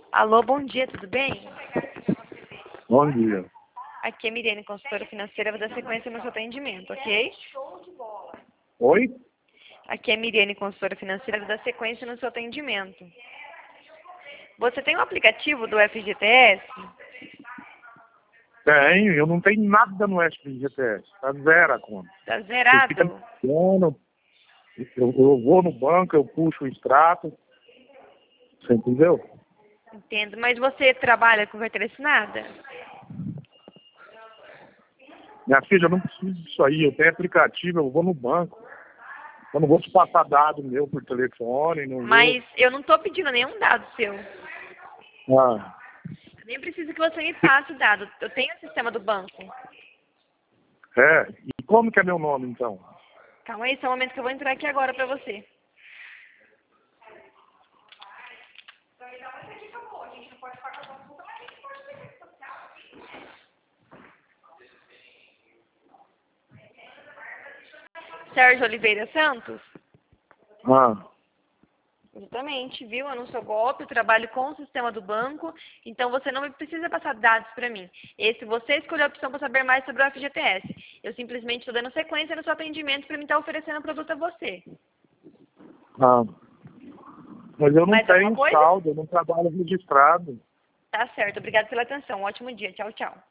Alô, bom dia, tudo bem? Bom dia. Aqui é Mirene, consultora financeira, vou dar sequência no seu atendimento, ok? Oi? Aqui é Mirene, consultora financeira, vou dar sequência no seu atendimento. Você tem o aplicativo do FGTS? Tenho, eu não tenho nada no SPGTS. Tá zero a conta. Tá Você fica zerado? me ligando, eu vou no banco, eu puxo o extrato. Você entendeu? Entendo, mas você trabalha com carteira assinada? Minha filha, eu não preciso disso aí. Eu tenho aplicativo, eu vou no banco. Eu não vou te passar dado meu por telefone, não vou. Mas eu não tô pedindo nenhum dado seu. Ah, Eu nem preciso que você me passe o dado. Eu tenho o sistema do banco. é? E como que é meu nome, então? Calma aí, só um momento que eu vou entrar aqui agora pra você. Sérgio Oliveira Santos? Ah, Exatamente, viu? Eu não sou golpe, eu trabalho com o sistema do banco, então você não precisa passar dados para mim. Esse você escolheu a opção para saber mais sobre o FGTS. Eu simplesmente estou dando sequência no seu atendimento para mim estar oferecendo o produto a você. ah. Mas eu não Mais alguma tenho coisa? saldo, eu não trabalho registrado. Tá certo, obrigada pela atenção. Um ótimo dia. Tchau, tchau.